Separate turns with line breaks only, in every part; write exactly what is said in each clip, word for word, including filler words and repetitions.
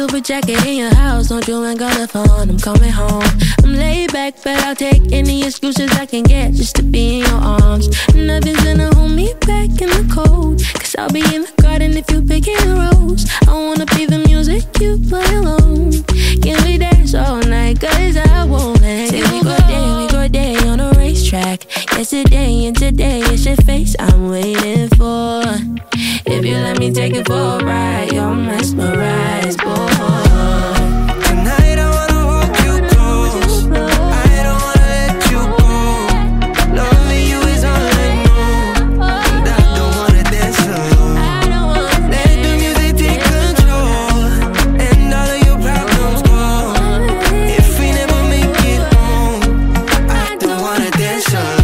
silver jacket in your house, don't you hang up the phone, I'm coming home. I'm laid back, but I'll take any excuses I can get just to be in your arms. Nothing's gonna hold me back in the cold, cause I'll be in the garden if you picking a rose. I wanna be the music you play alone. Can we dance all night, cause I won't let you go. We go day, we go day on a racetrack. Yesterday and today, it's your face I'm waiting for. If you let me take it for a ride, you're mesmerized, boy.
Tonight I wanna hold you close, I don't wanna let you go. Loving you is all I know, and I don't wanna dance alone. Let the music take control, and all of your problems go. If we never make it home, I don't wanna dance alone.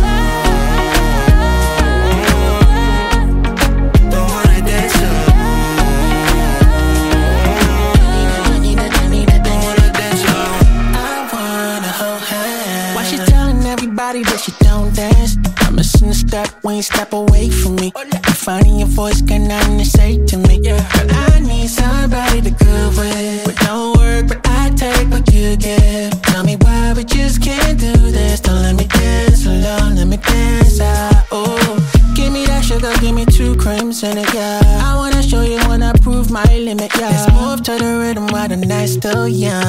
That you don't dance, I'm missing a step when you step away from me. You're finding your voice, got nothing to say to me. But I need somebody to good with, with no work, but I take what you give. Tell me why we just can't do this. Don't let me dance alone, let me dance out. Oh, give me that sugar, give me two creams in it, yeah. I wanna show you when I prove my limit, yeah. Let's move to the rhythm while the night's still young.